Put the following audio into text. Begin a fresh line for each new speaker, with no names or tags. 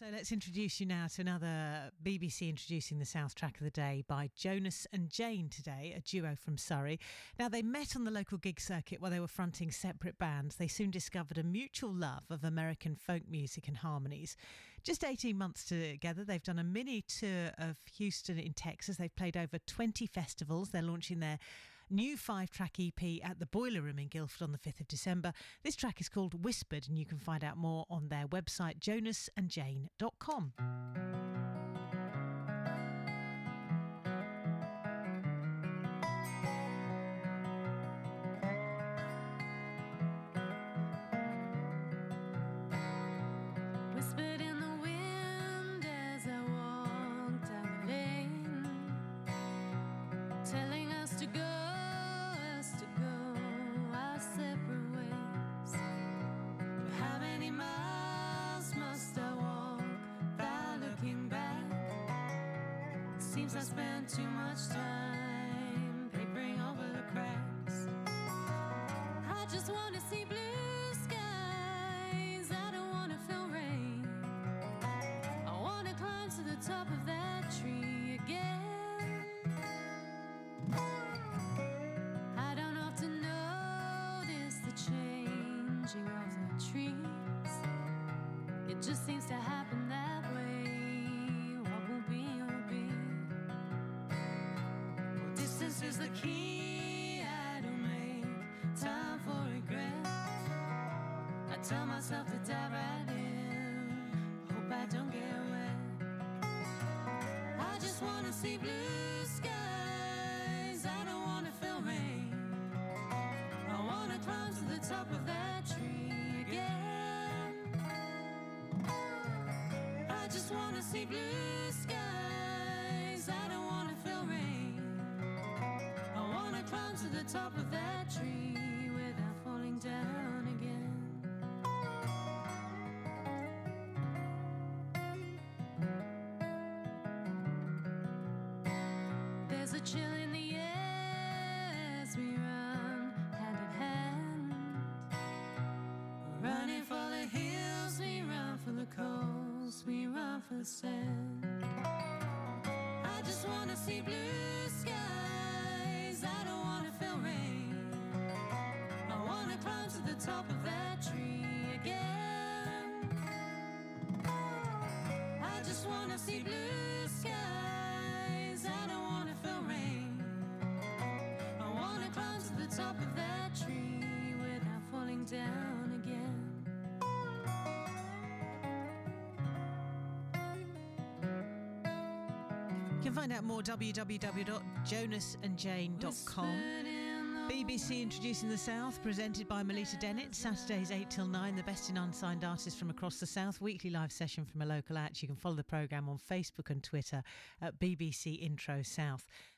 So let's introduce you now to another BBC Introducing the South track of the day by Jonas and Jane today, a duo from Surrey. Now, they met on the local gig circuit while they were fronting separate bands. They soon discovered a mutual love of American folk music and harmonies. Just 18 months together, they've done a mini tour of Houston in Texas. They've played over 20 festivals. They're launching their new 5-track EP at the Boiler Room in Guildford on the 5th of December. This track is called Whispered, and you can find out more on their website, jonasandjane.com.
Whispered in the wind as I walked down the lane, telling us to go our separate ways. But how many miles must I walk without looking back? It seems I spent too much time papering over the cracks. I just want to see blue skies, I don't want to feel rain. I want to climb to the top of that tree again. I don't often notice the changing of the trees. It just seems to happen that way. What will be, will be. Well, distance is the key. I don't make time for regret. I tell myself to dive right in. Hope I don't get wet. I just wanna see blue skies. I don't wanna feel rain. I wanna climb to the top of that tree again. I just wanna see blue skies. I don't wanna feel rain. I wanna climb to the top of that tree without falling down again. There's a chill in the air as we run hand in hand. Running for the hills, we run for the coals, we run for the sand. I just wanna see blue skies. I don't wanna feel rain. I wanna climb to the top of that tree again. I just wanna see blue skies. I don't wanna feel rain. I wanna climb to the top of that tree without falling down again.
You can find out more www.jonasandjane.com. BBC Introducing the South, presented by Melita Dennett. Saturdays 8 till 9, the best in unsigned artists from across the South. Weekly live session from a local act. You can follow the programme on Facebook and Twitter at BBC Intro South.